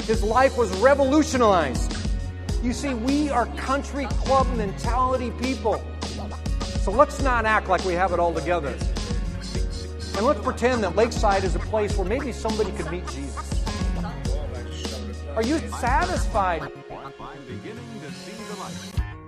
His life was revolutionized. You see, we are country club mentality people. So let's not act like we have it all together. And let's pretend that Lakeside is a place where maybe somebody could meet Jesus. Are you satisfied? I'm beginning to see the light.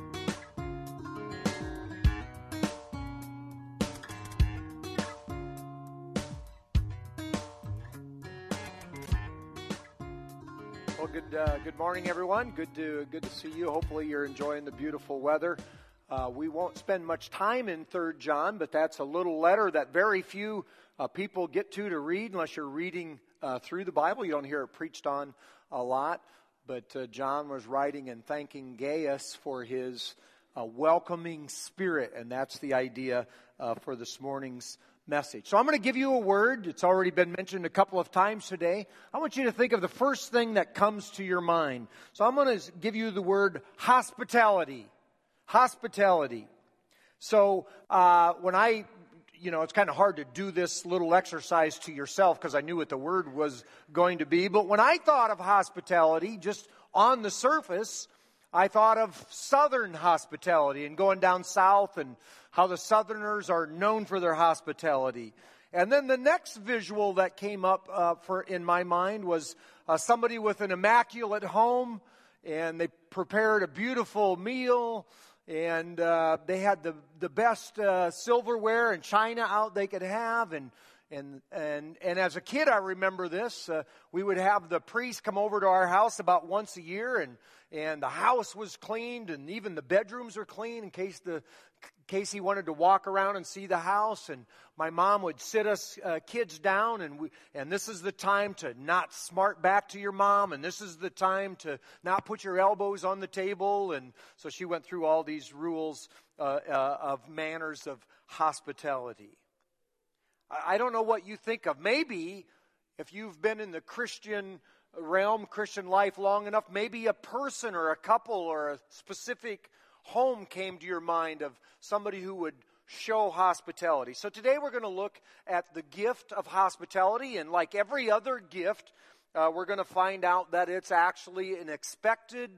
Well, good morning, everyone. Good to see you. Hopefully, you're enjoying the beautiful weather. We won't spend much time in 3 John, but that's a little letter that very few people get to read unless you're reading through the Bible. You don't hear it preached on a lot. But John was writing and thanking Gaius for his welcoming spirit, and that's the idea for this morning's message. So I'm going to give you a word. It's already been mentioned a couple of times today. I want you to think of the first thing that comes to your mind. So I'm going to give you the word hospitality. Hospitality. So when it's kind of hard to do this little exercise to yourself because I knew what the word was going to be. But when I thought of hospitality, just on the surface, I thought of Southern hospitality and going down south and how the Southerners are known for their hospitality. And then the next visual that came up in my mind was somebody with an immaculate home, and they prepared a beautiful meal, and they had the best silverware and china out they could have. And as a kid, I remember this. We would have the priest come over to our house about once a year, and the house was cleaned, and even the bedrooms were clean in case he wanted to walk around and see the house. And my mom would sit us kids down, and this is the time to not smart back to your mom, and this is the time to not put your elbows on the table. And so she went through all these rules of manners of hospitality. I don't know what you think of. Maybe if you've been in the Christian realm, Christian life long enough, maybe a person or a couple or a specific home came to your mind of somebody who would show hospitality. So today we're going to look at the gift of hospitality, and like every other gift, we're going to find out that it's actually an expected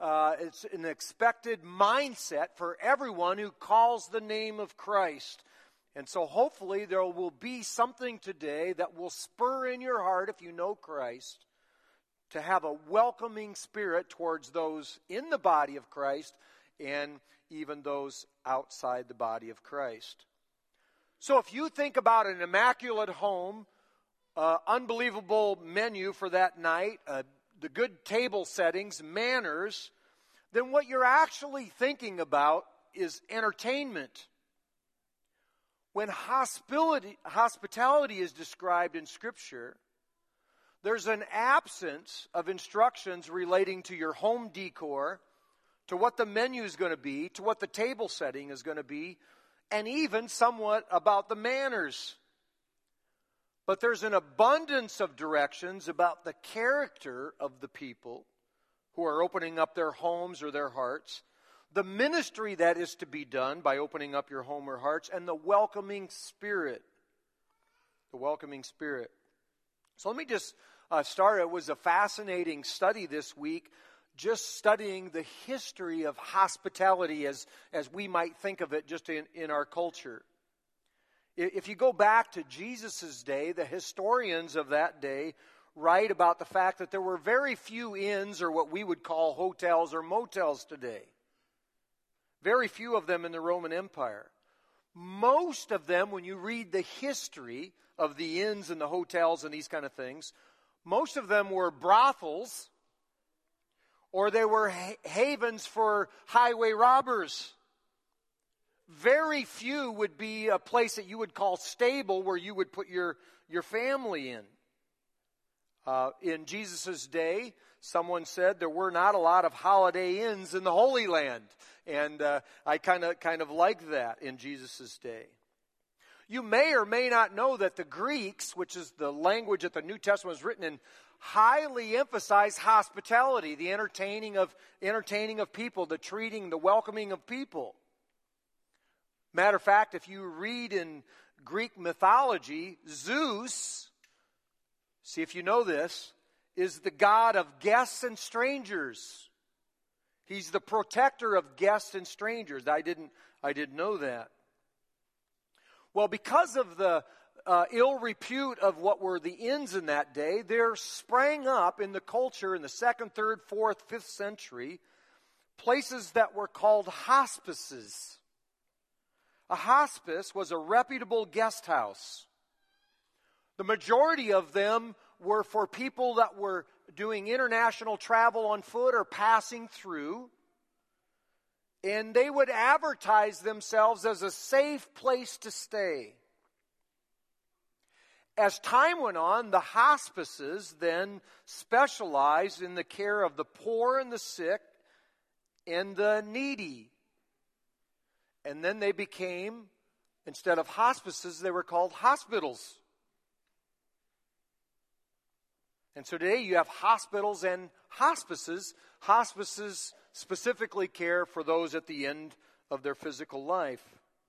mindset for everyone who calls the name of Christ. And so hopefully there will be something today that will spur in your heart, if you know Christ, to have a welcoming spirit towards those in the body of Christ and even those outside the body of Christ. So if you think about an immaculate home, unbelievable menu for that night, the good table settings, manners, then what you're actually thinking about is entertainment. When hospitality is described in Scripture, there's an absence of instructions relating to your home decor, to what the menu is going to be, to what the table setting is going to be, and even somewhat about the manners. But there's an abundance of directions about the character of the people who are opening up their homes or their hearts, the ministry that is to be done by opening up your home or hearts, and the welcoming spirit. The welcoming spirit. So let me just start. It was a fascinating study this week, just studying the history of hospitality as we might think of it just in our culture. If you go back to Jesus' day, the historians of that day write about the fact that there were very few inns or what we would call hotels or motels today. Very few of them in the Roman Empire. Most of them, when you read the history of the inns and the hotels and these kind of things, most of them were brothels, or they were havens for highway robbers. Very few would be a place that you would call stable, where you would put your family in. In Jesus' day, someone said there were not a lot of Holiday Inns in the Holy Land. And I kind of like that in Jesus' day. You may or may not know that the Greeks, which is the language that the New Testament was written in, highly emphasize hospitality, the entertaining of people, the treating, the welcoming of people. Matter of fact, if you read in Greek mythology, Zeus, see if you know this, is the God of guests and strangers. He's the protector of guests and strangers. I didn't know that. Well, because of the ill repute of what were the inns in that day, there sprang up in the culture in the 2nd, 3rd, 4th, 5th century places that were called hospices. A hospice was a reputable guest house. The majority of them were for people that were doing international travel on foot or passing through. And they would advertise themselves as a safe place to stay. As time went on, the hospices then specialized in the care of the poor and the sick and the needy. And then they became, instead of hospices, they were called hospitals. And so today you have hospitals and hospices. Hospices specifically care for those at the end of their physical life.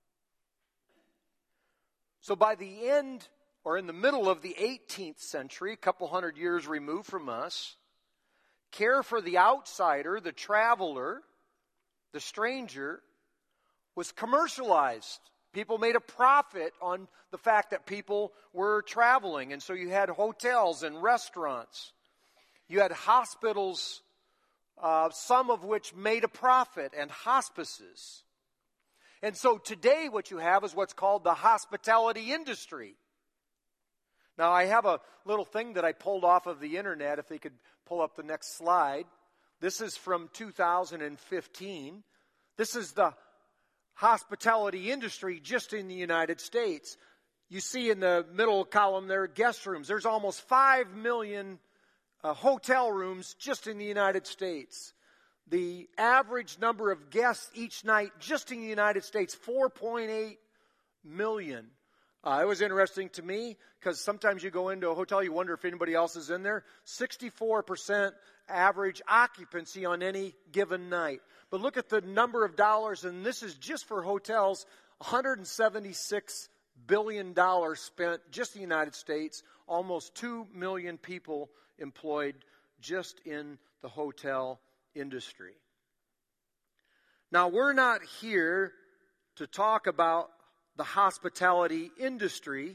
So by the end, or in the middle of the 18th century, a couple hundred years removed from us, care for the outsider, the traveler, the stranger, was commercialized. People made a profit on the fact that people were traveling. And so you had hotels and restaurants. You had hospitals, some of which made a profit, and hospices. And so today what you have is what's called the hospitality industry. Now I have a little thing that I pulled off of the internet, if they could pull up the next slide. This is from 2015. This is the hospitality industry just in the United States. You see in the middle column there, guest rooms. There's almost 5 million hotel rooms just in the United States. The average number of guests each night just in the United States, 4.8 million. It was interesting to me because sometimes you go into a hotel, you wonder if anybody else is in there. 64% average occupancy on any given night. But look at the number of dollars, and this is just for hotels, $176 billion spent just in the United States, almost 2 million people employed just in the hotel industry. Now, we're not here to talk about the hospitality industry.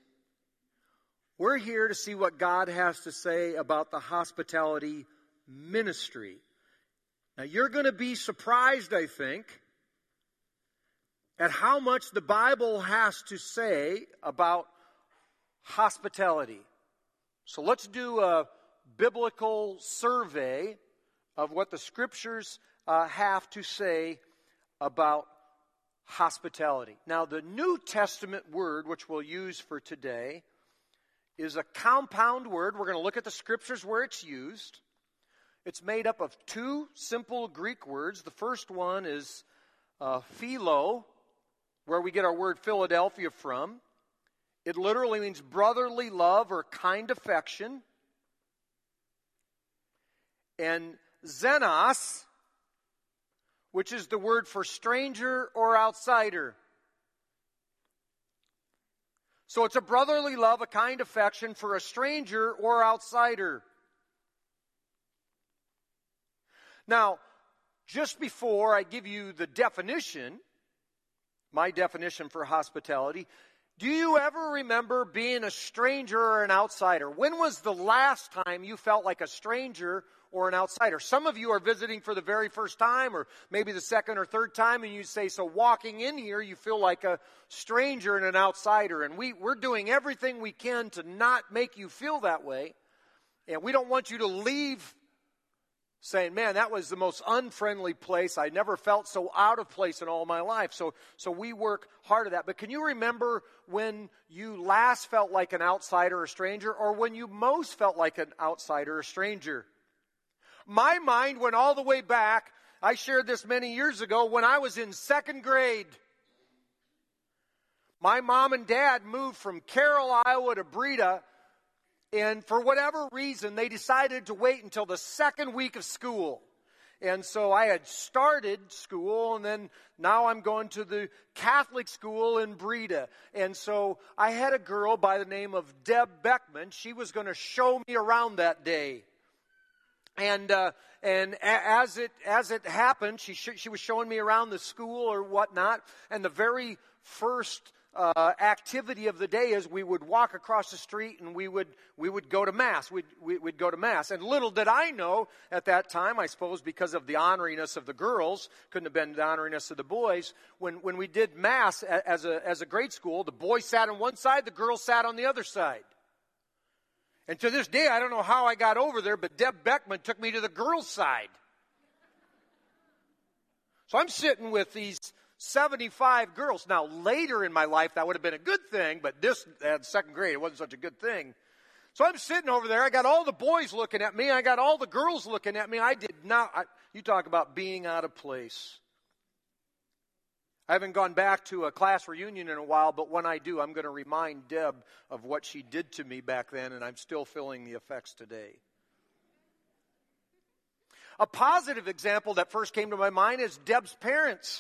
We're here to see what God has to say about the hospitality ministry. Now, you're going to be surprised, I think, at how much the Bible has to say about hospitality. So let's do a biblical survey of what the Scriptures have to say about hospitality. Now, the New Testament word, which we'll use for today, is a compound word. We're going to look at the Scriptures where it's used. It's made up of two simple Greek words. The first one is philo, where we get our word Philadelphia from. It literally means brotherly love or kind affection. And xenos, which is the word for stranger or outsider. So it's a brotherly love, a kind affection for a stranger or outsider. Now, just before I give you the definition, my definition for hospitality, do you ever remember being a stranger or an outsider? When was the last time you felt like a stranger or an outsider? Some of you are visiting for the very first time, or maybe the second or third time, and you say, so walking in here, you feel like a stranger and an outsider. And we're doing everything we can to not make you feel that way. And we don't want you to leave saying, man, that was the most unfriendly place. I never felt so out of place in all my life. So we work hard at that. But can you remember when you last felt like an outsider or a stranger, or when you most felt like an outsider or stranger? My mind went all the way back. I shared this many years ago when I was in second grade. My mom and dad moved from Carroll, Iowa to Breda, and for whatever reason, they decided to wait until the second week of school. And so I had started school, and then now I'm going to the Catholic school in Breda. And so I had a girl by the name of Deb Beckman. She was going to show me around that day. And as it happened, she was showing me around the school or whatnot. And the very first activity of the day is we would walk across the street and we would go to Mass. We'd go to Mass. And little did I know at that time, I suppose because of the honoriness of the girls, couldn't have been the honoriness of the boys, when we did Mass as a grade school, the boys sat on one side, the girls sat on the other side. And to this day, I don't know how I got over there, but Deb Beckman took me to the girls' side. So I'm sitting with these 75 girls. Now, later in my life, that would have been a good thing, but this, at second grade, it wasn't such a good thing. So I'm sitting over there. I got all the boys looking at me. I got all the girls looking at me. I did not, you talk about being out of place. I haven't gone back to a class reunion in a while, but when I do, I'm going to remind Deb of what she did to me back then, and I'm still feeling the effects today. A positive example that first came to my mind is Deb's parents.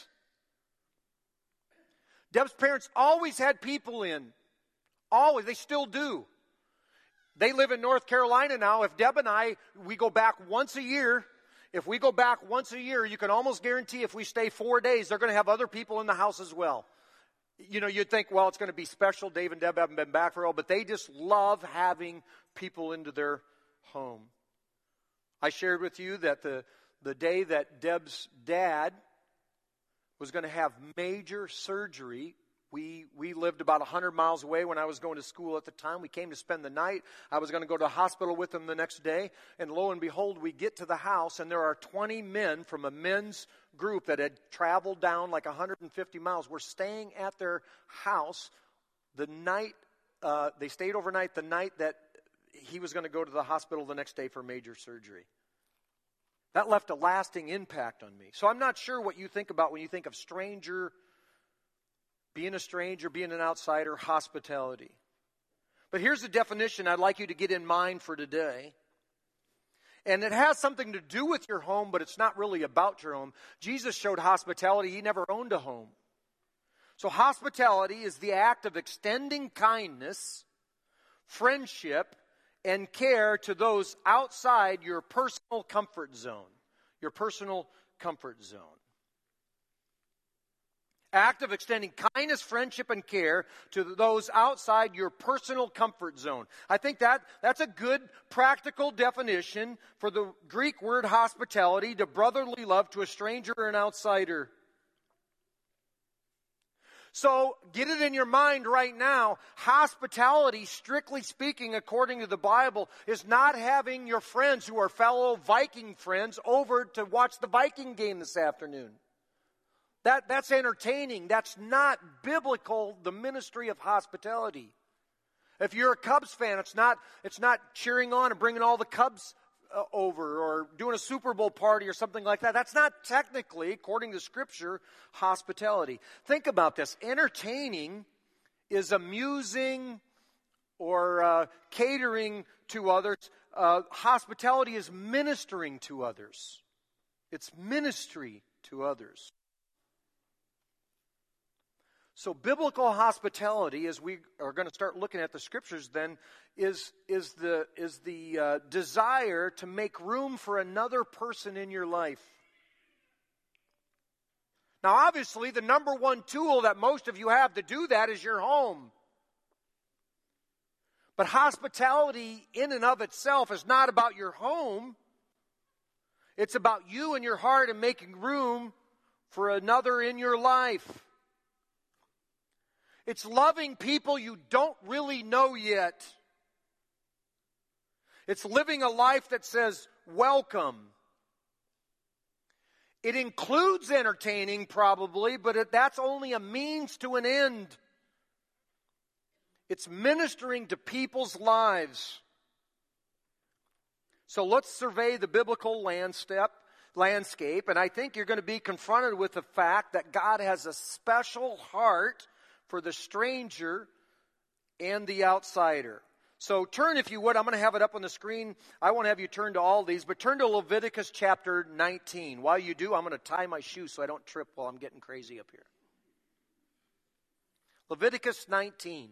Deb's parents always had people in. Always. They still do. They live in North Carolina now. If Deb and we go back once a year. If we go back once a year, you can almost guarantee if we stay 4 days, they're going to have other people in the house as well. You know, you'd think, well, it's going to be special. Dave and Deb haven't been back for a while, but they just love having people into their home. I shared with you that the day that Deb's dad was going to have major surgery, we lived about 100 miles away when I was going to school at the time. We came to spend the night. I was going to go to the hospital with him the next day. And lo and behold, we get to the house, and there are 20 men from a men's group that had traveled down like 150 miles. We're staying at their house the night, they stayed overnight the night that he was going to go to the hospital the next day for major surgery. That left a lasting impact on me. So I'm not sure what you think about when you think of being a stranger, being an outsider, hospitality. But here's the definition I'd like you to get in mind for today. And it has something to do with your home, but it's not really about your home. Jesus showed hospitality. He never owned a home. So hospitality is the act of extending kindness, friendship, and care to those outside your personal comfort zone. Your personal comfort zone. Act of extending kindness, friendship, and care to those outside your personal comfort zone. I think that's a good practical definition for the Greek word hospitality, to brotherly love to a stranger or an outsider. So get it in your mind right now. Hospitality, strictly speaking, according to the Bible, is not having your friends who are fellow Viking friends over to watch the Viking game this afternoon. That's entertaining. That's not biblical, the ministry of hospitality. If you're a Cubs fan, it's not cheering on and bringing all the Cubs over or doing a Super Bowl party or something like that. That's not technically, according to Scripture, hospitality. Think about this. Entertaining is amusing or catering to others. Hospitality is ministering to others. It's ministry to others. So biblical hospitality, as we are going to start looking at the Scriptures then, is the desire to make room for another person in your life. Now, obviously, the number one tool that most of you have to do that is your home. But hospitality in and of itself is not about your home. It's about you and your heart and making room for another in your life. It's loving people you don't really know yet. It's living a life that says, welcome. It includes entertaining probably, but that's only a means to an end. It's ministering to people's lives. So let's survey the biblical landscape, and I think you're going to be confronted with the fact that God has a special heart for the stranger and the outsider. So turn, if you would. I'm going to have it up on the screen. I won't have you turn to all these, but turn to Leviticus chapter 19. While you do, I'm going to tie my shoe so I don't trip while I'm getting crazy up here. Leviticus 19.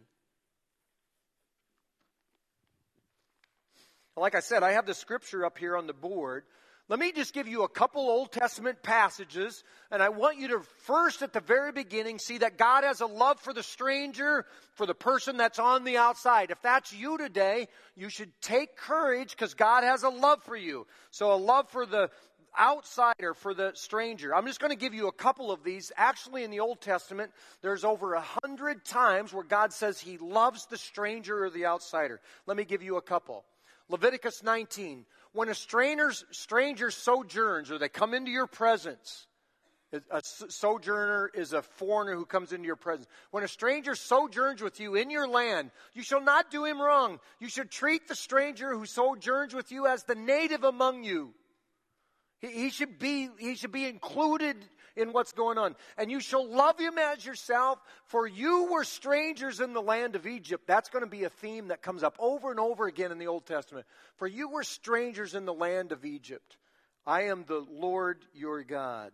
Like I said, I have the scripture up here on the board. Let me just give you a couple Old Testament passages, and I want you to first, at the very beginning, see that God has a love for the stranger, for the person that's on the outside. If that's you today, you should take courage because God has a love for you. So a love for the outsider, for the stranger. I'm just going to give you a couple of these. Actually, in the Old Testament, there's over 100 times where God says He loves the stranger or the outsider. Let me give you a couple. Leviticus 19. When a stranger sojourns, or they come into your presence, a sojourner is a foreigner who comes into your presence. When a stranger sojourns with you in your land, you shall not do him wrong. You should treat the stranger who sojourns with you as the native among you. He should be included in what's going on. And you shall love him as yourself, for you were strangers in the land of Egypt. That's going to be a theme that comes up over and over again in the Old Testament. For you were strangers in the land of Egypt. I am the Lord your God.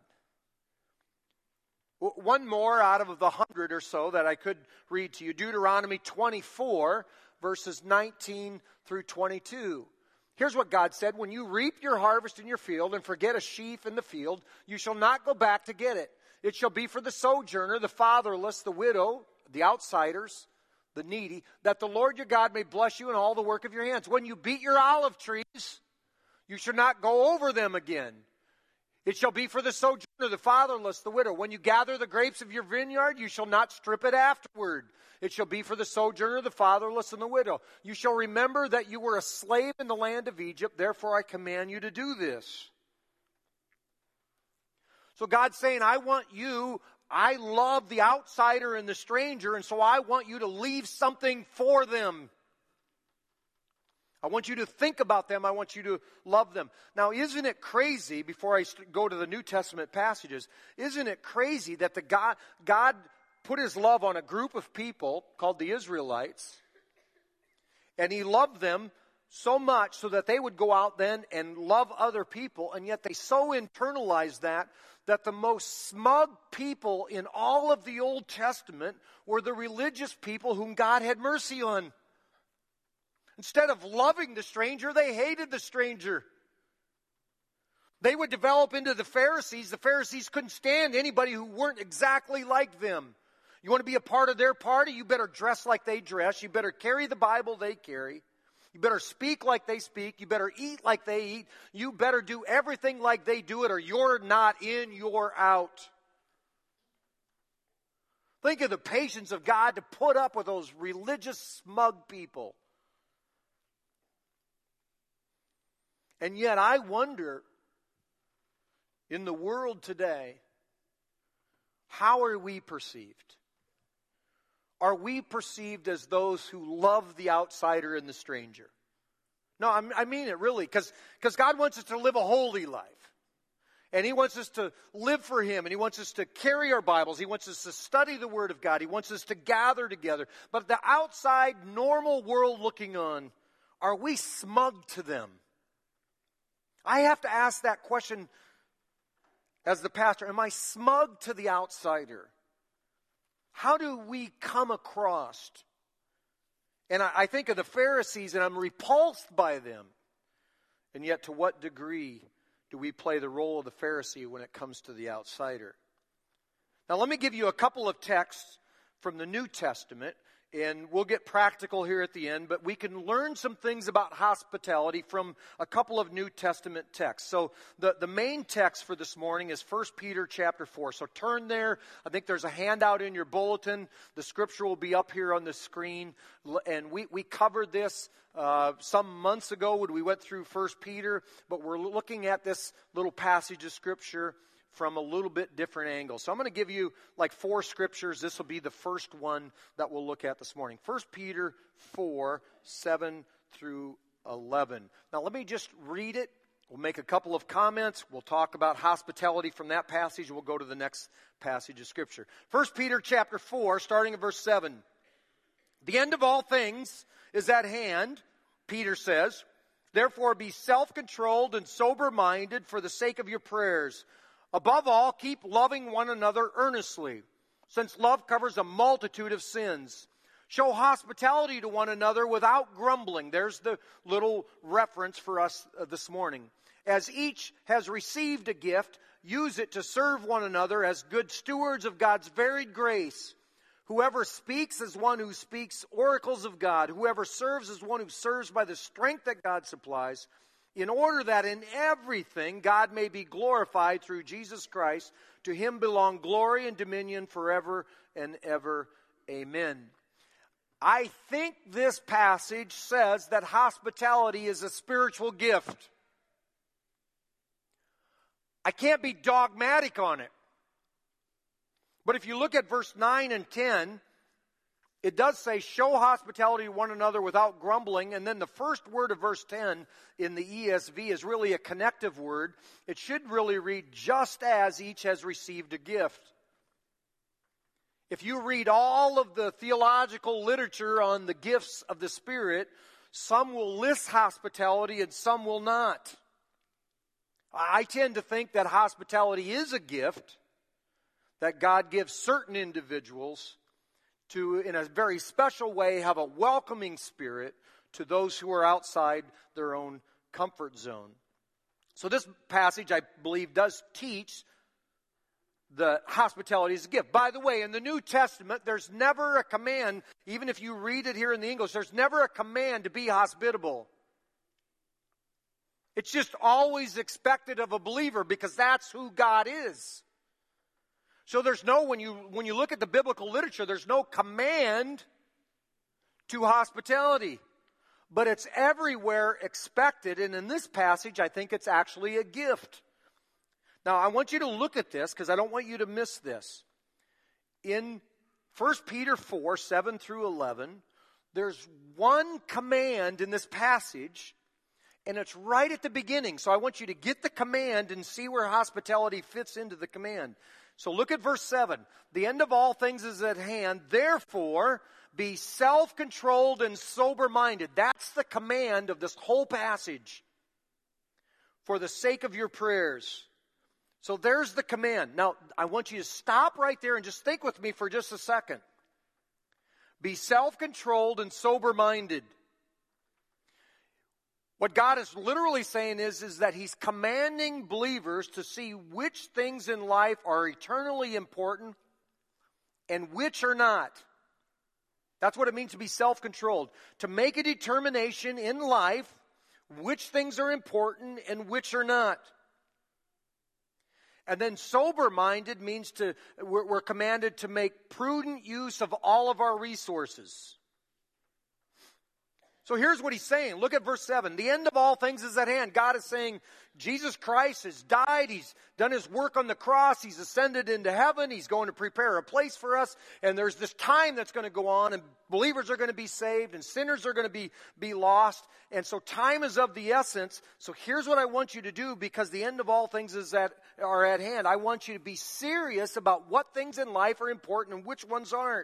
One more out of the 100 or so that I could read to you. Deuteronomy 24, verses 19 through 22. Here's what God said. When you reap your harvest in your field and forget a sheaf in the field, you shall not go back to get it. It shall be for the sojourner, the fatherless, the widow, the outsiders, the needy, that the Lord your God may bless you in all the work of your hands. When you beat your olive trees, you shall not go over them again. It shall be for the sojourner, the fatherless, the widow. When you gather the grapes of your vineyard, you shall not strip it afterward. It shall be for the sojourner, the fatherless, and the widow. You shall remember that you were a slave in the land of Egypt. Therefore, I command you to do this. So God's saying, I love the outsider and the stranger, and so I want you to leave something for them. I want you to think about them. I want you to love them. Now, isn't it crazy, before I go to the New Testament passages, isn't it crazy that God put His love on a group of people called the Israelites, and He loved them so much so that they would go out then and love other people, and yet they so internalized that the most smug people in all of the Old Testament were the religious people whom God had mercy on. Instead of loving the stranger, they hated the stranger. They would develop into the Pharisees. The Pharisees couldn't stand anybody who weren't exactly like them. You want to be a part of their party? You better dress like they dress. You better carry the Bible they carry. You better speak like they speak. You better eat like they eat. You better do everything like they do it, or you're not in, you're out. Think of the patience of God to put up with those religious, smug people. And yet I wonder, in the world today, how are we perceived? Are we perceived as those who love the outsider and the stranger? No, I mean it really, because God wants us to live a holy life. And He wants us to live for Him, and He wants us to carry our Bibles. He wants us to study the Word of God. He wants us to gather together. But the outside, normal world looking on, are we smug to them? I have to ask that question as the pastor. Am I smug to the outsider? How do we come across? And I think of the Pharisees, and I'm repulsed by them. And yet, to what degree do we play the role of the Pharisee when it comes to the outsider? Now, let me give you a couple of texts from the New Testament, and we'll get practical here at the end, but we can learn some things about hospitality from a couple of New Testament texts. So the main text for this morning is 1 Peter chapter 4. So turn there. I think there's a handout in your bulletin. The scripture will be up here on the screen. And we covered this some months ago when we went through 1 Peter, but we're looking at this little passage of scripture from a little bit different angle. So I'm going to give you like 4 scriptures. This will be the first one that we'll look at this morning. 1 Peter 4, 7 through 11. Now let me just read it. We'll make a couple of comments. We'll talk about hospitality from that passage. We'll go to the next passage of scripture. 1 Peter chapter 4, starting at verse 7. The end of all things is at hand, Peter says. Therefore, be self-controlled and sober-minded for the sake of your prayers. Above all, keep loving one another earnestly, since love covers a multitude of sins. Show hospitality to one another without grumbling. There's the little reference for us this morning. As each has received a gift, use it to serve one another as good stewards of God's varied grace. Whoever speaks is one who speaks oracles of God. Whoever serves is one who serves by the strength that God supplies, in order that in everything God may be glorified through Jesus Christ. To him belong glory and dominion forever and ever. Amen. I think this passage says that hospitality is a spiritual gift. I can't be dogmatic on it. But if you look at verse 9 and 10, it does say, show hospitality to one another without grumbling. And then the first word of verse 10 in the ESV is really a connective word. It should really read, just as each has received a gift. If you read all of the theological literature on the gifts of the Spirit, some will list hospitality and some will not. I tend to think that hospitality is a gift that God gives certain individuals to, in a very special way, have a welcoming spirit to those who are outside their own comfort zone. So this passage, I believe, does teach the hospitality as a gift. By the way, in the New Testament, there's never a command, even if you read it here in the English, there's never a command to be hospitable. It's just always expected of a believer because that's who God is. So there's no, when you look at the biblical literature, there's no command to hospitality. But it's everywhere expected, and in this passage, I think it's actually a gift. Now, I want you to look at this because I don't want you to miss this. In 1 Peter 4, 7 through 11, there's one command in this passage, and it's right at the beginning. So I want you to get the command and see where hospitality fits into the command. So look at verse 7. The end of all things is at hand. Therefore, be self-controlled and sober-minded. That's the command of this whole passage. For the sake of your prayers. So there's the command. Now, I want you to stop right there and just think with me for just a second. Be self-controlled and sober-minded. What God is literally saying is that He's commanding believers to see which things in life are eternally important and which are not. That's what it means to be self-controlled. To make a determination in life which things are important and which are not. And then sober-minded means we're commanded to make prudent use of all of our resources. So here's what He's saying. Look at verse 7. The end of all things is at hand. God is saying Jesus Christ has died. He's done His work on the cross. He's ascended into heaven. He's going to prepare a place for us. And there's this time that's going to go on. And believers are going to be saved. And sinners are going to be lost. And so time is of the essence. So here's what I want you to do, because the end of all things are at hand. I want you to be serious about what things in life are important and which ones aren't.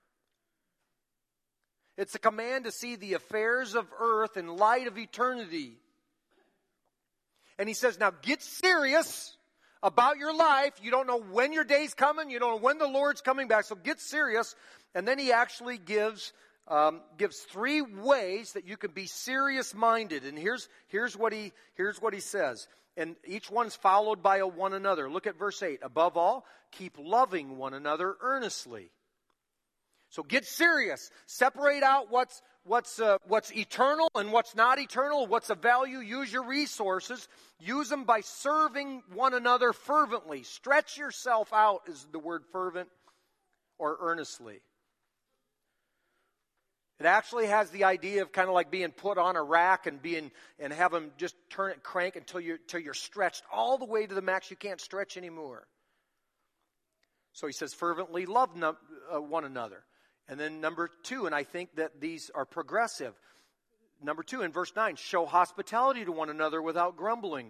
It's a command to see the affairs of earth in light of eternity. And He says, now get serious about your life. You don't know when your day's coming. You don't know when the Lord's coming back. So get serious. And then He actually gives 3 ways that you can be serious-minded. And here's what he says. And each one's followed by a one another. Look at verse 8. Above all, keep loving one another earnestly. So get serious. Separate out what's eternal and what's not eternal, what's of value. Use your resources. Use them by serving one another fervently. Stretch yourself out is the word fervent or earnestly. It actually has the idea of kind of like being put on a rack and have them just turn it, crank until you're stretched all the way to the max. You can't stretch anymore. So he says fervently love one another. And then number 2, and I think that these are progressive. Number 2, in verse 9, show hospitality to one another without grumbling.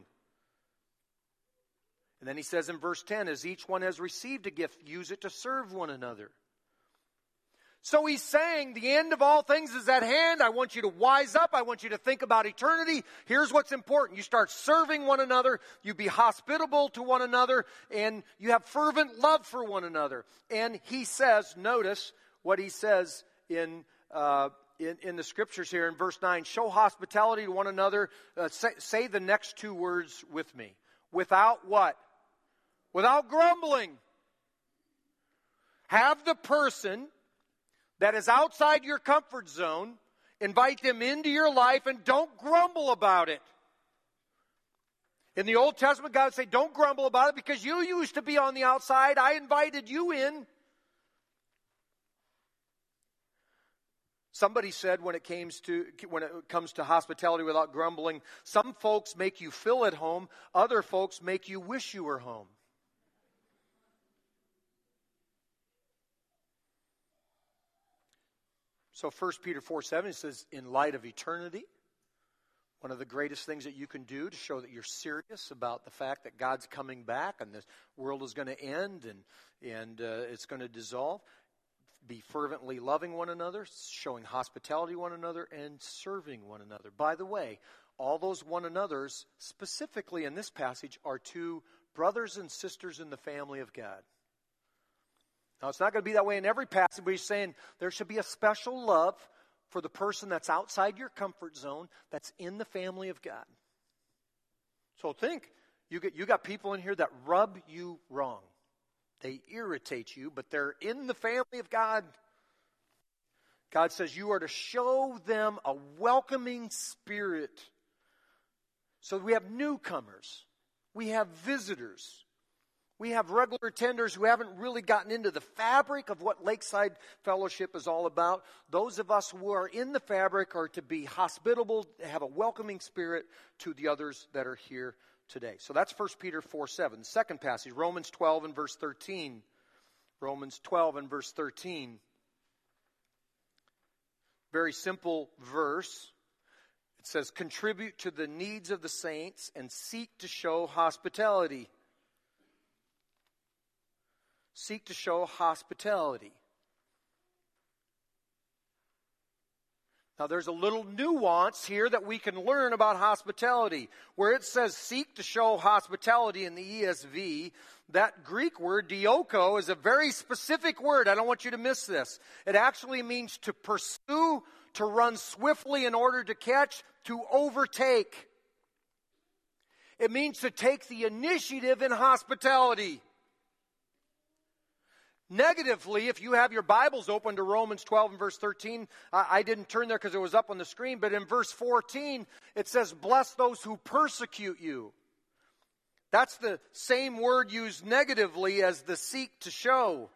And then he says in verse 10, as each one has received a gift, use it to serve one another. So he's saying the end of all things is at hand. I want you to wise up. I want you to think about eternity. Here's what's important. You start serving one another. You be hospitable to one another. And you have fervent love for one another. And he says, notice what he says in the scriptures here in verse 9. Show hospitality to one another. Say the next two words with me. Without what? Without grumbling. Have the person that is outside your comfort zone, invite them into your life and don't grumble about it. In the Old Testament, God would say, don't grumble about it because you used to be on the outside. I invited you in. Somebody said when it comes to hospitality without grumbling, some folks make you feel at home, other folks make you wish you were home. So 1 Peter 4:7 says, in light of eternity, one of the greatest things that you can do to show that you're serious about the fact that God's coming back and this world is going to end and it's going to dissolve, be fervently loving one another, showing hospitality to one another, and serving one another. By the way, all those one another's, specifically in this passage, are to brothers and sisters in the family of God. Now, it's not going to be that way in every passage, but he's saying there should be a special love for the person that's outside your comfort zone, that's in the family of God. So think, you got people in here that rub you wrong. They irritate you, but they're in the family of God. God says you are to show them a welcoming spirit. So we have newcomers. We have visitors. We have regular attenders who haven't really gotten into the fabric of what Lakeside Fellowship is all about. Those of us who are in the fabric are to be hospitable, have a welcoming spirit to the others that are here today. So that's 1 Peter 4:7. The second passage, Romans 12 and verse 13. Romans 12 and verse 13. Very simple verse. It says, contribute to the needs of the saints and seek to show hospitality. Seek to show hospitality. Now there's a little nuance here that we can learn about hospitality. Where it says seek to show hospitality in the ESV, that Greek word, dioko, is a very specific word. I don't want you to miss this. It actually means to pursue, to run swiftly in order to catch, to overtake. It means to take the initiative in hospitality. Negatively, if you have your Bibles open to Romans 12 and verse 13, I didn't turn there because it was up on the screen, but in verse 14, it says, bless those who persecute you. That's the same word used negatively as the seek to show.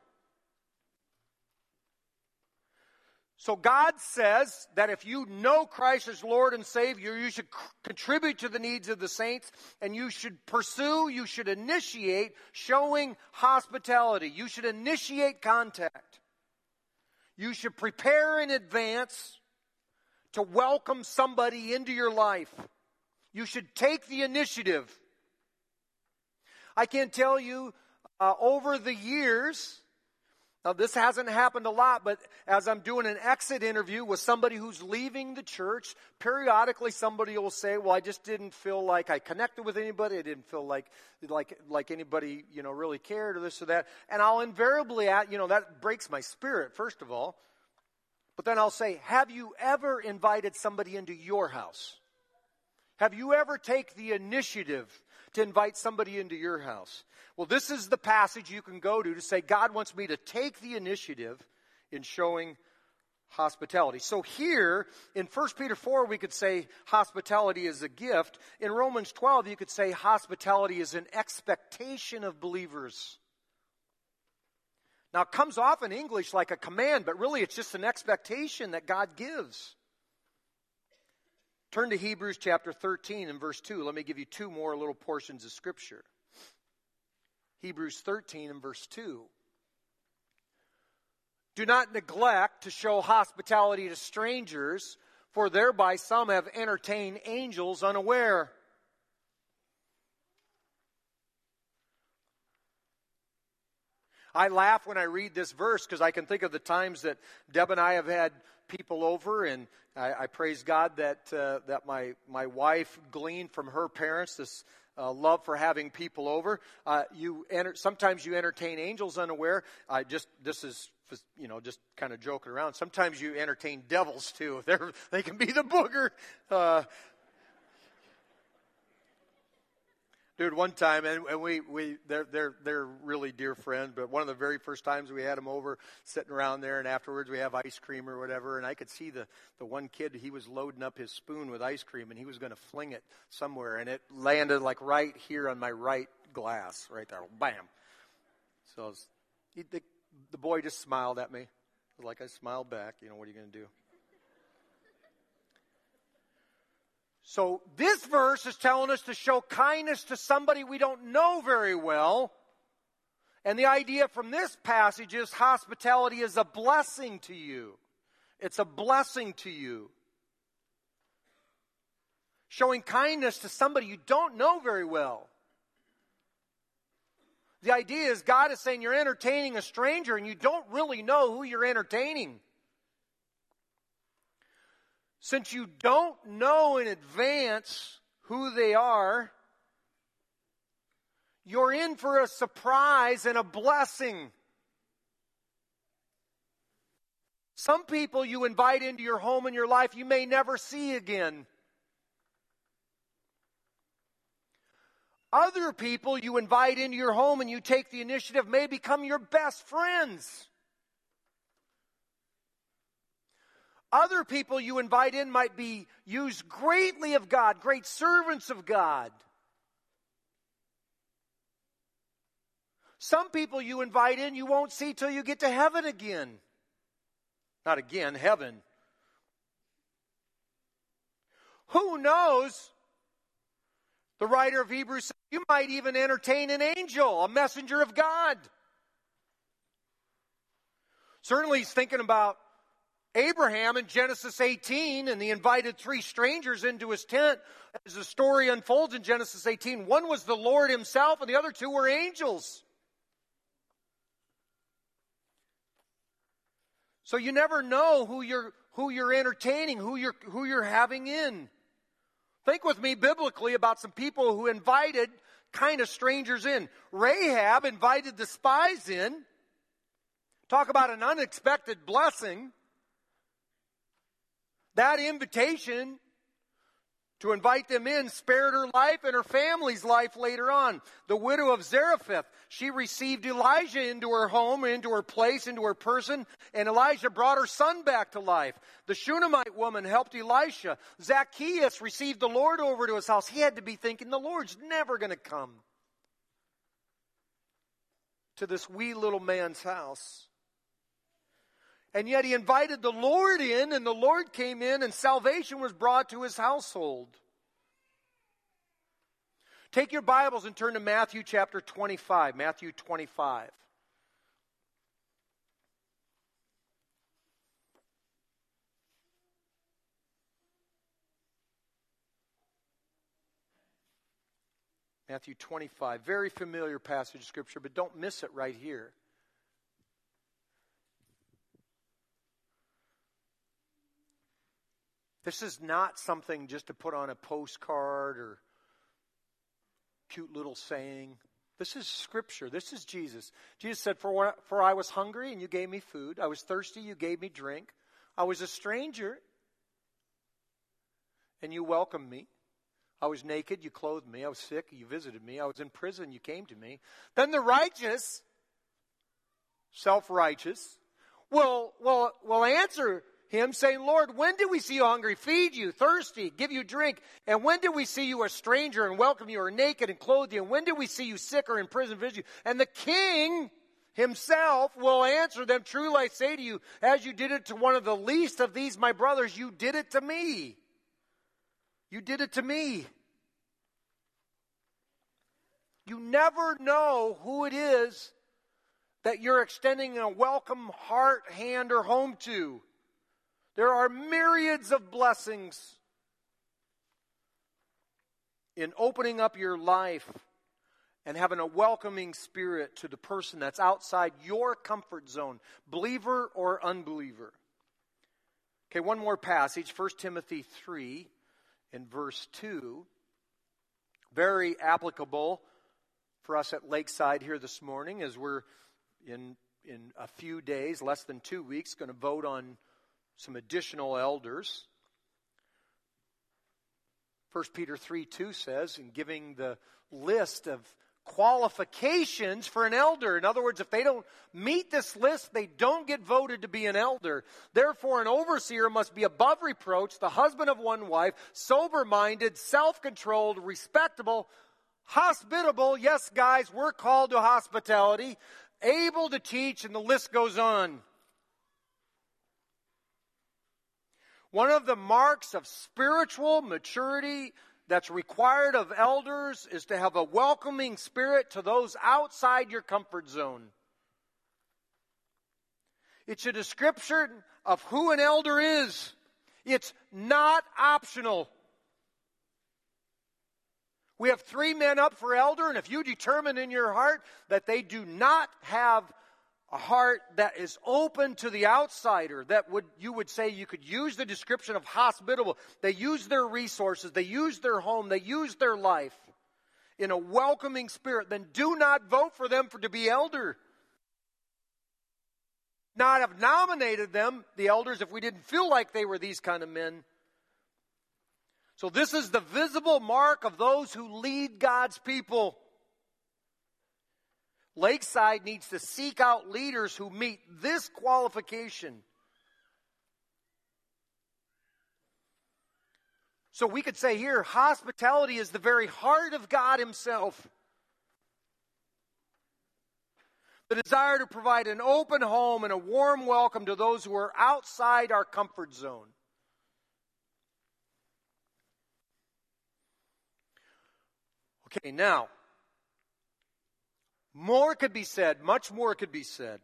So God says that if you know Christ as Lord and Savior, you should contribute to the needs of the saints, and you should pursue, you should initiate showing hospitality. You should initiate contact. You should prepare in advance to welcome somebody into your life. You should take the initiative. I can tell you, over the years, now, this hasn't happened a lot, but as I'm doing an exit interview with somebody who's leaving the church, periodically somebody will say, well, I just didn't feel like I connected with anybody. I didn't feel like anybody, really cared or this or that. And I'll invariably, that breaks my spirit, first of all. But then I'll say, have you ever invited somebody into your house? Have you ever taken the initiative to invite somebody into your house? Well, this is the passage you can go to say, God wants me to take the initiative in showing hospitality. So here, in 1 Peter 4, we could say hospitality is a gift. In Romans 12, you could say hospitality is an expectation of believers. Now, it comes off in English like a command, but really it's just an expectation that God gives. Turn to Hebrews chapter 13 and verse 2. Let me give you two more little portions of Scripture. Hebrews 13 and verse 2. Do not neglect to show hospitality to strangers, for thereby some have entertained angels unaware. I laugh when I read this verse because I can think of the times that Deb and I have had people over, and I praise God that my wife gleaned from her parents this love for having people over. Sometimes you entertain angels unaware. This is just kind of joking around. Sometimes you entertain devils too. They can be the booger. Dude, one time, and they're really dear friends, but one of the very first times we had them over, sitting around there, and afterwards we have ice cream or whatever, and I could see the one kid, he was loading up his spoon with ice cream, and he was going to fling it somewhere, and it landed like right here on my right glass, right there, bam. So the boy just smiled at me, like I smiled back. What are you going to do? So this verse is telling us to show kindness to somebody we don't know very well. And the idea from this passage is hospitality is a blessing to you. It's a blessing to you. Showing kindness to somebody you don't know very well. The idea is God is saying you're entertaining a stranger and you don't really know who you're entertaining. Since you don't know in advance who they are, you're in for a surprise and a blessing. Some people you invite into your home and your life you may never see again. Other people you invite into your home and you take the initiative may become your best friends. Other people you invite in might be used greatly of God, great servants of God. Some people you invite in you won't see till you get to heaven again. Not again, heaven. Who knows? The writer of Hebrews says you might even entertain an angel, a messenger of God. Certainly he's thinking about Abraham in Genesis 18, and he invited 3 strangers into his tent. As the story unfolds in Genesis 18, one was the Lord himself, and the other 2 were angels. So you never know who you're entertaining, who you're having in. Think with me biblically about some people who invited kind of strangers in. Rahab invited the spies in. Talk about an unexpected blessing. That invitation to invite them in spared her life and her family's life later on. The widow of Zarephath, she received Elijah into her home, into her place, into her person, and Elijah brought her son back to life. The Shunammite woman helped Elisha. Zacchaeus received the Lord over to his house. He had to be thinking, the Lord's never going to come to this wee little man's house. And yet he invited the Lord in, and the Lord came in, and salvation was brought to his household. Take your Bibles and turn to Matthew chapter 25. Matthew 25. Matthew 25. Very familiar passage of Scripture, but don't miss it right here. This is not something just to put on a postcard or cute little saying. This is Scripture. This is Jesus. Jesus said, for I was hungry and you gave me food. I was thirsty, you gave me drink. I was a stranger and you welcomed me. I was naked, you clothed me. I was sick, you visited me. I was in prison, you came to me. Then the righteous, self-righteous, will answer him saying, Lord, when did we see you hungry, feed you, thirsty, give you drink? And when did we see you a stranger and welcome you, or naked and clothe you? And when did we see you sick or in prison, visit you? And the king himself will answer them, truly I say to you, as you did it to one of the least of these my brothers, you did it to me. You did it to me. You never know who it is that you're extending a welcome heart, hand, or home to. There are myriads of blessings in opening up your life and having a welcoming spirit to the person that's outside your comfort zone, believer or unbeliever. Okay, one more passage, 1 Timothy 3 in verse 2. Very applicable for us at Lakeside here this morning, as we're in a few days, less than 2 weeks, going to vote on some additional elders. 1 Peter 3:2 says, in giving the list of qualifications for an elder. In other words, if they don't meet this list, they don't get voted to be an elder. Therefore, an overseer must be above reproach, the husband of one wife, sober-minded, self-controlled, respectable, hospitable. Yes, guys, we're called to hospitality, able to teach, and the list goes on. One of the marks of spiritual maturity that's required of elders is to have a welcoming spirit to those outside your comfort zone. It's a description of who an elder is. It's not optional. We have 3 men up for elder, and if you determine in your heart that they do not have a heart that is open to the outsider, you would say you could use the description of hospitable. They use their resources, they use their home, they use their life in a welcoming spirit, then do not vote for them to be elder. Not have nominated them, the elders, if we didn't feel like they were these kind of men. So this is the visible mark of those who lead God's people. Lakeside needs to seek out leaders who meet this qualification. So we could say here, hospitality is the very heart of God Himself. The desire to provide an open home and a warm welcome to those who are outside our comfort zone. Okay, now, more could be said, much more could be said.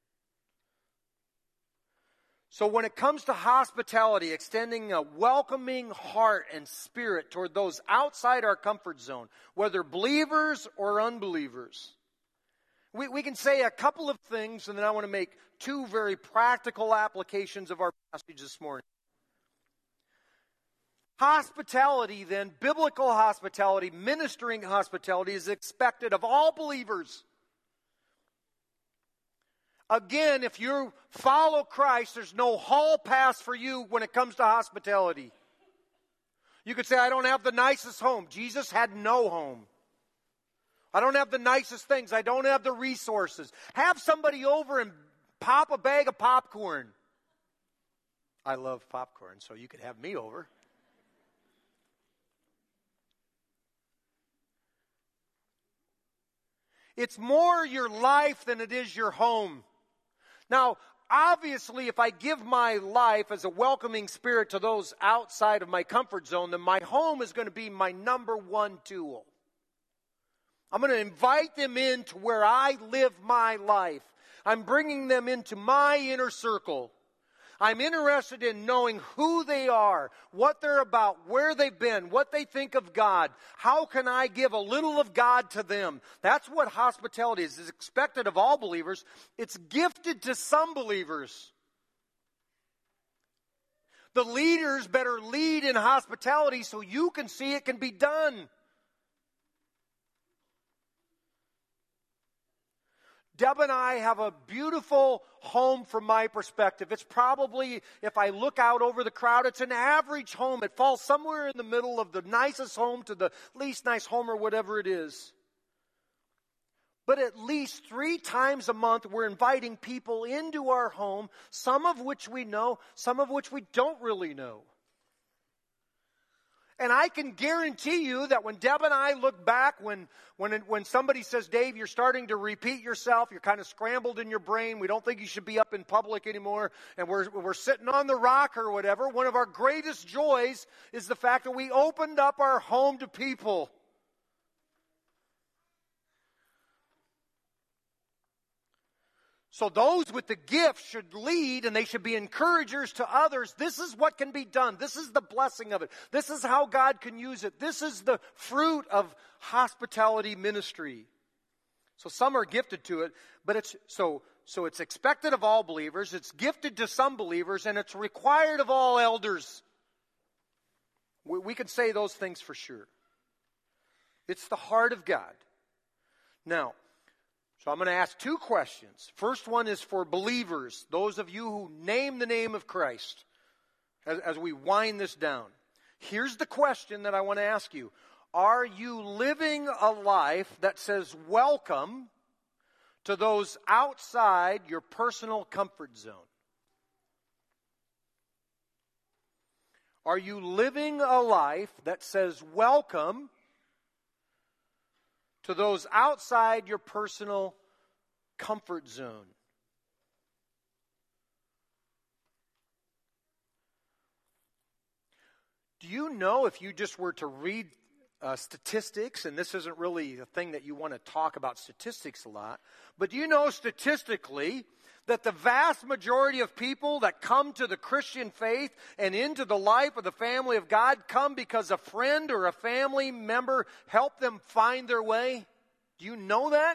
So when it comes to hospitality, extending a welcoming heart and spirit toward those outside our comfort zone, whether believers or unbelievers, we can say a couple of things, and then I want to make 2 very practical applications of our passage this morning. Hospitality, then, biblical hospitality, ministering hospitality, is expected of all believers. Again, if you follow Christ, there's no hall pass for you when it comes to hospitality. You could say, I don't have the nicest home. Jesus had no home. I don't have the nicest things. I don't have the resources. Have somebody over and pop a bag of popcorn. I love popcorn, so you could have me over. It's more your life than it is your home. Now, obviously, if I give my life as a welcoming spirit to those outside of my comfort zone, then my home is going to be my number one tool. I'm going to invite them into where I live my life. I'm bringing them into my inner circle. I'm interested in knowing who they are, what they're about, where they've been, what they think of God. How can I give a little of God to them? That's what hospitality is. It's expected of all believers. It's gifted to some believers. The leaders better lead in hospitality so you can see it can be done. Deb and I have a beautiful home from my perspective. It's probably, if I look out over the crowd, it's an average home. It falls somewhere in the middle of the nicest home to the least nice home or whatever it is. But at least 3 times a month, we're inviting people into our home, some of which we know, some of which we don't really know. And I can guarantee you that when Deb and I look back, when somebody says, Dave, you're starting to repeat yourself, you're kind of scrambled in your brain, we don't think you should be up in public anymore, and we're sitting on the rock or whatever, one of our greatest joys is the fact that we opened up our home to people. So those with the gift should lead, and they should be encouragers to others. This is what can be done. This is the blessing of it. This is how God can use it. This is the fruit of hospitality ministry. So some are gifted to it, but it's expected of all believers, it's gifted to some believers, and it's required of all elders. We can say those things for sure. It's the heart of God. Now, so I'm going to ask two questions. First one is for believers, those of you who name the name of Christ, as we wind this down. Here's the question that I want to ask you. Are you living a life that says welcome to those outside your personal comfort zone? Are you living a life that says welcome to those outside your personal comfort zone? Do you know, if you just were to read statistics, and this isn't really a thing that you want to talk about statistics a lot, but do you know statistically that the vast majority of people that come to the Christian faith and into the life of the family of God come because a friend or a family member helped them find their way? Do you know that?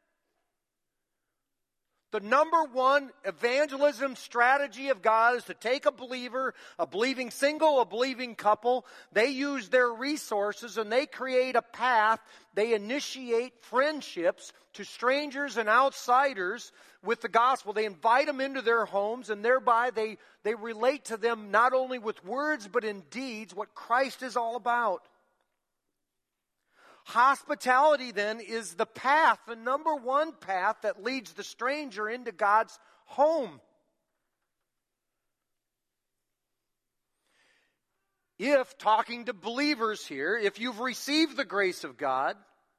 The number one evangelism strategy of God is to take a believer, a believing single, a believing couple. They use their resources and they create a path. They initiate friendships to strangers and outsiders with the gospel. They invite them into their homes, and thereby they relate to them not only with words but in deeds what Christ is all about. Hospitality, then, is the path, the number one path that leads the stranger into God's home. If, talking to believers here, if you've received the grace of God,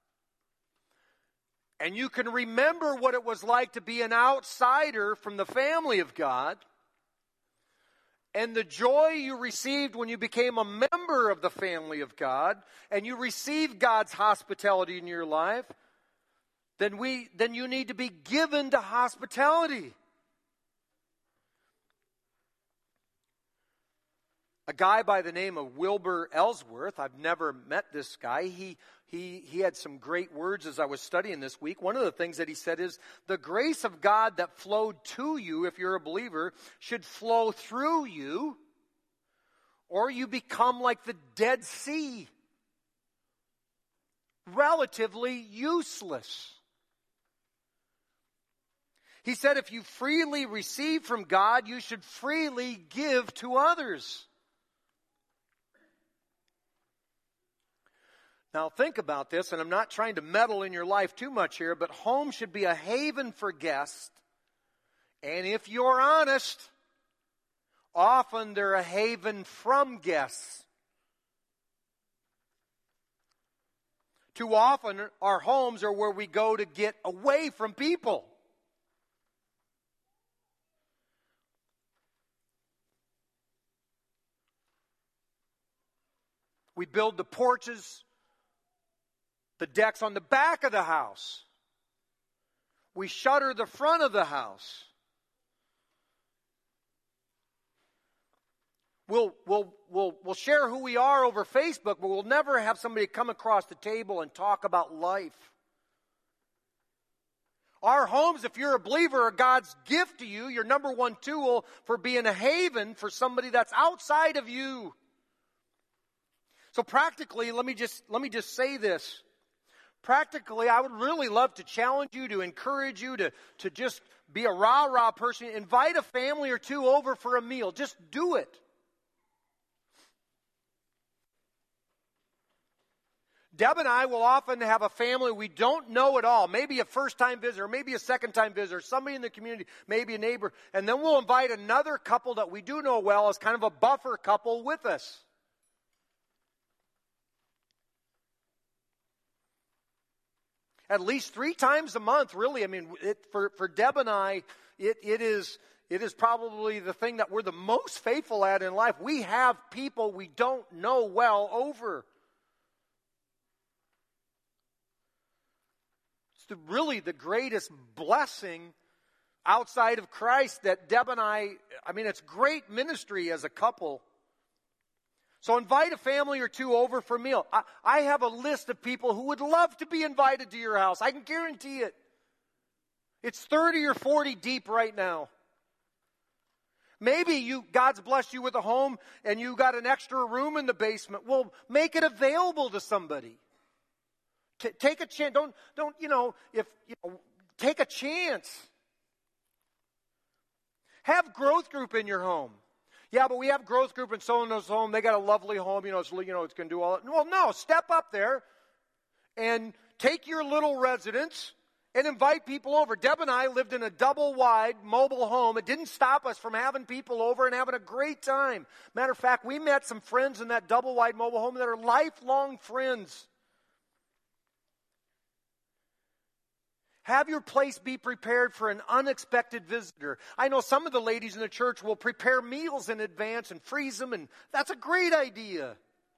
and you can remember what it was like to be an outsider from the family of God, and the joy you received when you became a member of the family of God, and you received God's hospitality in your life, then you need to be given to hospitality. A guy by the name of Wilbur Ellsworth, I've never met this guy. He had some great words as I was studying this week. One of the things that he said is, the grace of God that flowed to you, if you're a believer, should flow through you, or you become like the Dead Sea, relatively useless. He said, if you freely receive from God, you should freely give to others. Now think about this, and I'm not trying to meddle in your life too much here, but home should be a haven for guests. And if you're honest, often they're a haven from guests. Too often our homes are where we go to get away from people. We build the porches, the decks on the back of the house. We shutter the front of the house. We'll share who we are over Facebook, but we'll never have somebody come across the table and talk about life. Our homes, if you're a believer, are God's gift to you, your number one tool for being a haven for somebody that's outside of you. So practically, let me just say this. Practically, I would really love to challenge you, to encourage you to just be a rah-rah person. Invite a family or two over for a meal. Just do it. Deb and I will often have a family we don't know at all. Maybe a first-time visitor, maybe a second-time visitor, somebody in the community, maybe a neighbor. And then we'll invite another couple that we do know well as kind of a buffer couple with us. At least 3 times a month, really. I mean, for Deb and I, it is probably the thing that we're the most faithful at in life. We have people we don't know well over. It's really the greatest blessing outside of Christ that Deb and I mean, it's great ministry as a couple. So invite a family or two over for a meal. I have a list of people who would love to be invited to your house. I can guarantee it. It's 30 or 40 deep right now. Maybe God's blessed you with a home and you got an extra room in the basement. Well, make it available to somebody. Take a chance. Take a chance. Have growth group in your home. Yeah, but we have growth group in so-and-so's home. They got a lovely home. It's going to do all that. Well, no, step up there and take your little residence and invite people over. Deb and I lived in a double-wide mobile home. It didn't stop us from having people over and having a great time. Matter of fact, we met some friends in that double-wide mobile home that are lifelong friends. Have your place be prepared for an unexpected visitor. I know some of the ladies in the church will prepare meals in advance and freeze them, and that's a great idea.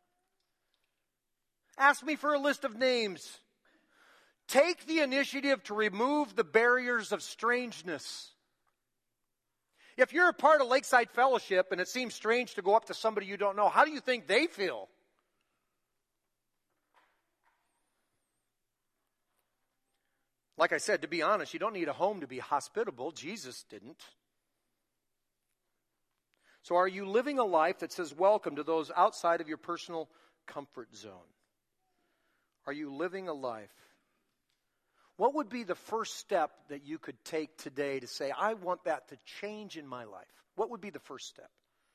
Ask me for a list of names. Take the initiative to remove the barriers of strangeness. If you're a part of Lakeside Fellowship and it seems strange to go up to somebody you don't know, how do you think they feel? Like I said, to be honest, you don't need a home to be hospitable. Jesus didn't. So are you living a life that says welcome to those outside of your personal comfort zone? Are you living a life? What would be the first step that you could take today to say, I want that to change in my life? What would be the first step?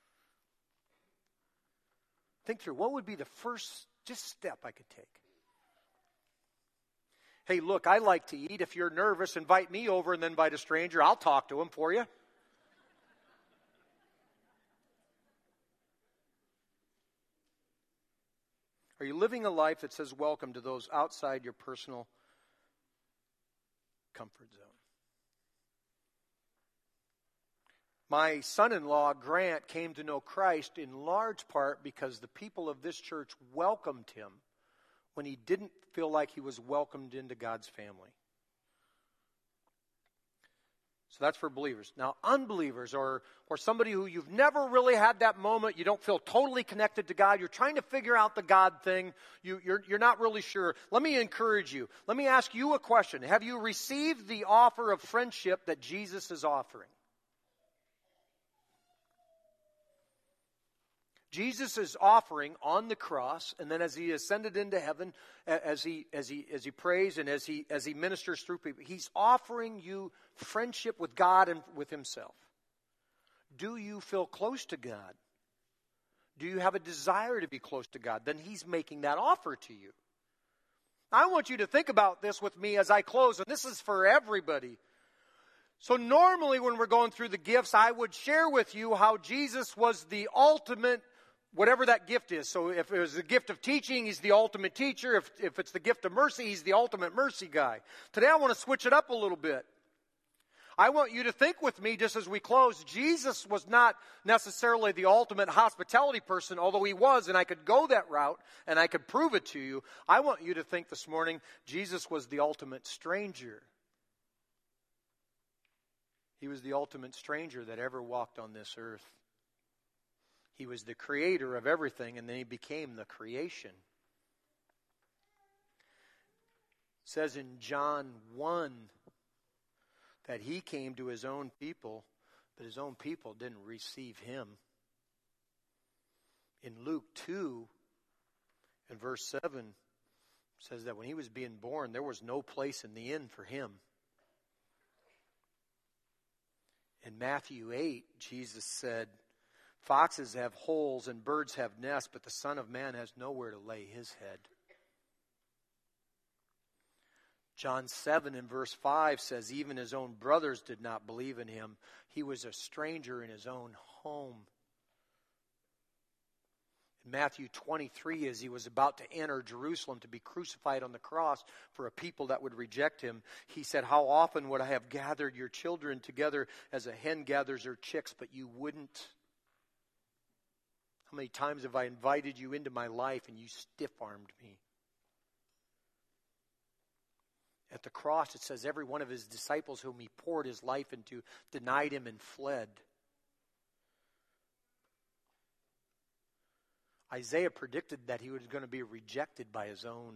Think through, what would be the first step I could take? Hey, look, I like to eat. If you're nervous, invite me over and then invite a stranger. I'll talk to him for you. Are you living a life that says welcome to those outside your personal comfort zone? My son-in-law, Grant, came to know Christ in large part because the people of this church welcomed him when he didn't feel like he was welcomed into God's family. So that's for believers. Now, unbelievers or somebody who you've never really had that moment, you don't feel totally connected to God, you're trying to figure out the God thing, you're not really sure. Let me encourage you. Let me ask you a question. Have you received the offer of friendship that Jesus is offering? Jesus is offering on the cross, and then as he ascended into heaven, as he prays and as he ministers through people, he's offering you friendship with God and with himself. Do you feel close to God? Do you have a desire to be close to God? Then he's making that offer to you. I want you to think about this with me as I close, and this is for everybody. So normally when we're going through the gifts, I would share with you how Jesus was the ultimate, whatever that gift is. So if it was the gift of teaching, he's the ultimate teacher. If it's the gift of mercy, he's the ultimate mercy guy. Today I want to switch it up a little bit. I want you to think with me just as we close. Jesus was not necessarily the ultimate hospitality person, although he was, and I could go that route and I could prove it to you. I want you to think this morning, Jesus was the ultimate stranger. He was the ultimate stranger that ever walked on this earth. He was the creator of everything, and then he became the creation. It says in John 1 that he came to his own people, but his own people didn't receive him. In Luke 2, in verse 7, it says that when he was being born, there was no place in the inn for him. In Matthew 8, Jesus said, foxes have holes and birds have nests, but the Son of Man has nowhere to lay his head. John 7 in verse 5 says, even his own brothers did not believe in him. He was a stranger in his own home. In Matthew 23, as he was about to enter Jerusalem to be crucified on the cross for a people that would reject him, he said, how often would I have gathered your children together as a hen gathers her chicks, but you wouldn't? How many times have I invited you into my life and you stiff-armed me? At the cross, it says every one of his disciples whom he poured his life into denied him and fled. Isaiah predicted that he was going to be rejected by his own.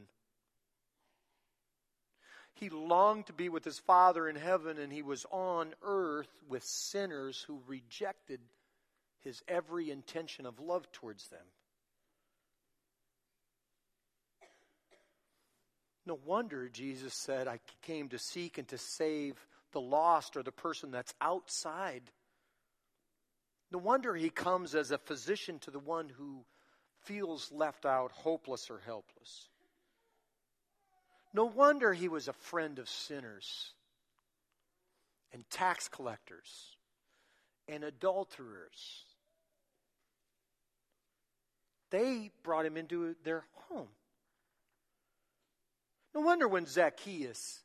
He longed to be with his Father in heaven, and he was on earth with sinners who rejected his every intention of love towards them. No wonder Jesus said, I came to seek and to save the lost or the person that's outside. No wonder he comes as a physician to the one who feels left out, hopeless or helpless. No wonder he was a friend of sinners and tax collectors and adulterers. They brought him into their home. No wonder when Zacchaeus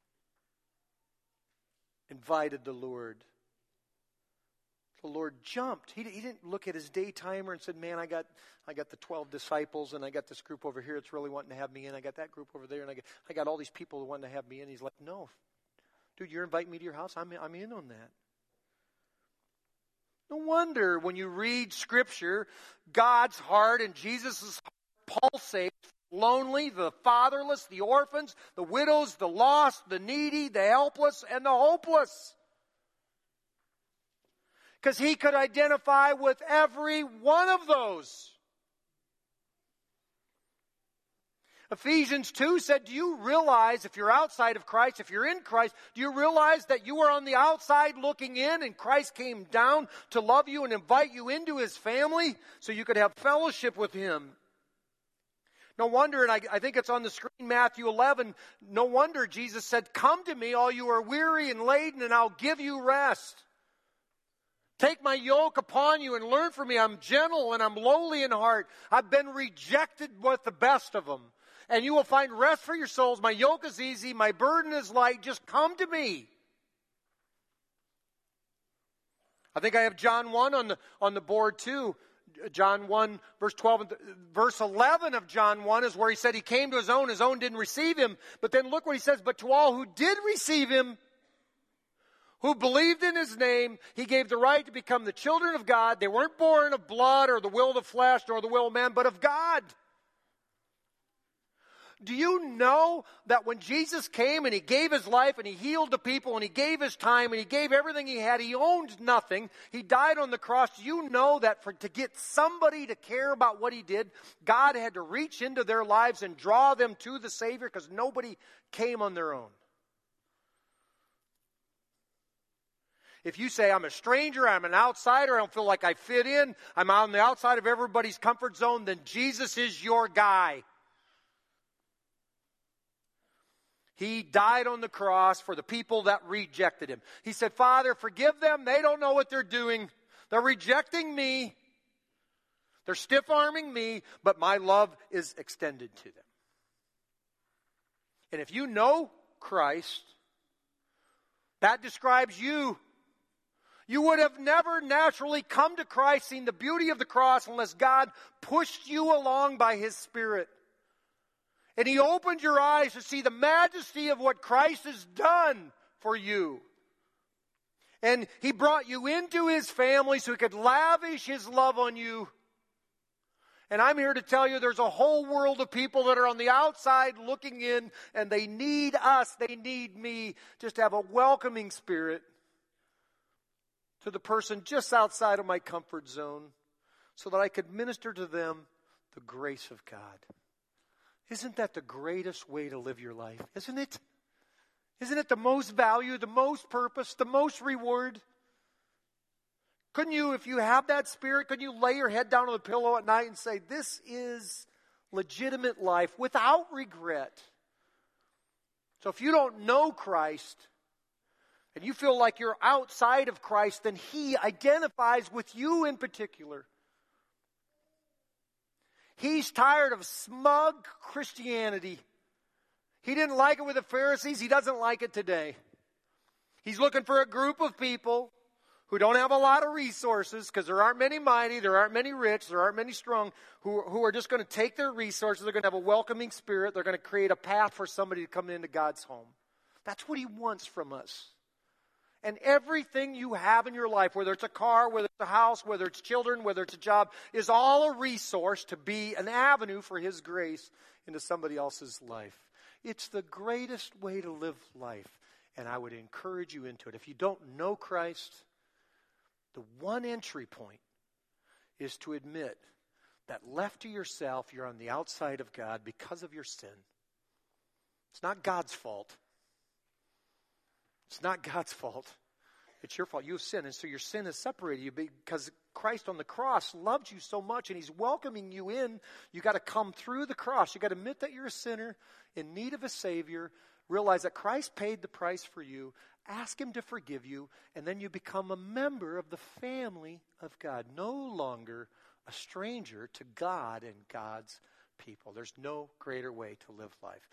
invited the Lord jumped. He didn't look at his day timer and said, man, I got the 12 disciples, and I got this group over here that's really wanting to have me in. I got that group over there, and I got all these people who want to have me in. He's like, no, dude, you're inviting me to your house? I'm in on that. No wonder when you read Scripture, God's heart and Jesus' heart pulsates. Lonely, the fatherless, the orphans, the widows, the lost, the needy, the helpless, and the hopeless. Because he could identify with every one of those. Ephesians 2 said, do you realize, if you're outside of Christ, if you're in Christ, do you realize that you are on the outside looking in, and Christ came down to love you and invite you into his family so you could have fellowship with him? No wonder, and I think it's on the screen, Matthew 11, no wonder Jesus said, come to me, all you are weary and laden, and I'll give you rest. Take my yoke upon you and learn from me. I'm gentle and I'm lowly in heart. I've been rejected with the best of them. And you will find rest for your souls. My yoke is easy, my burden is light. Just come to me. I think I have John 1 on the board too. John 1, verse 12, verse 11 of John 1 is where he said he came to his own didn't receive him. But then look what he says, but to all who did receive him, who believed in his name, he gave the right to become the children of God. They weren't born of blood or the will of the flesh nor the will of man, but of God. Do you know that when Jesus came and he gave his life and he healed the people and he gave his time and he gave everything he had, he owned nothing. He died on the cross. Do you know that to get somebody to care about what he did, God had to reach into their lives and draw them to the Savior because nobody came on their own? If you say, I'm a stranger, I'm an outsider, I don't feel like I fit in, I'm on the outside of everybody's comfort zone, then Jesus is your guy. He died on the cross for the people that rejected him. He said, Father, forgive them. They don't know what they're doing. They're rejecting me. They're stiff-arming me, but my love is extended to them. And if you know Christ, that describes you. You would have never naturally come to Christ, seen the beauty of the cross, unless God pushed you along by his Spirit. And he opened your eyes to see the majesty of what Christ has done for you. And he brought you into his family so he could lavish his love on you. And I'm here to tell you there's a whole world of people that are on the outside looking in, and they need us, they need me, just to have a welcoming spirit to the person just outside of my comfort zone so that I could minister to them the grace of God. Isn't that the greatest way to live your life? Isn't it? Isn't it the most value, the most purpose, the most reward? Couldn't you, if you have that spirit, couldn't you lay your head down on the pillow at night and say, this is legitimate life without regret? So if you don't know Christ and you feel like you're outside of Christ, then he identifies with you in particular. He's tired of smug Christianity. He didn't like it with the Pharisees. He doesn't like it today. He's looking for a group of people who don't have a lot of resources, because there aren't many mighty, there aren't many rich, there aren't many strong, who are just going to take their resources, they're going to have a welcoming spirit, they're going to create a path for somebody to come into God's home. That's what he wants from us. And everything you have in your life, whether it's a car, whether it's a house, whether it's children, whether it's a job, is all a resource to be an avenue for his grace into somebody else's life. It's the greatest way to live life, and I would encourage you into it. If you don't know Christ, the one entry point is to admit that left to yourself, you're on the outside of God because of your sin. It's not God's fault. It's not God's fault. It's your fault. You have sinned, and so your sin has separated you because Christ on the cross loved you so much, and he's welcoming you in. You got to come through the cross. You got to admit that you're a sinner in need of a Savior. Realize that Christ paid the price for you. Ask him to forgive you, and then you become a member of the family of God. No longer a stranger to God and God's people. There's no greater way to live life.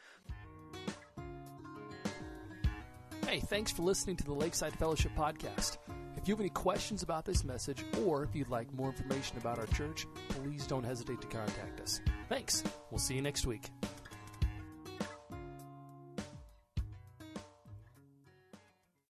Hey, thanks for listening to the Lakeside Fellowship Podcast. If you have any questions about this message, or if you'd like more information about our church, please don't hesitate to contact us. Thanks. We'll see you next week.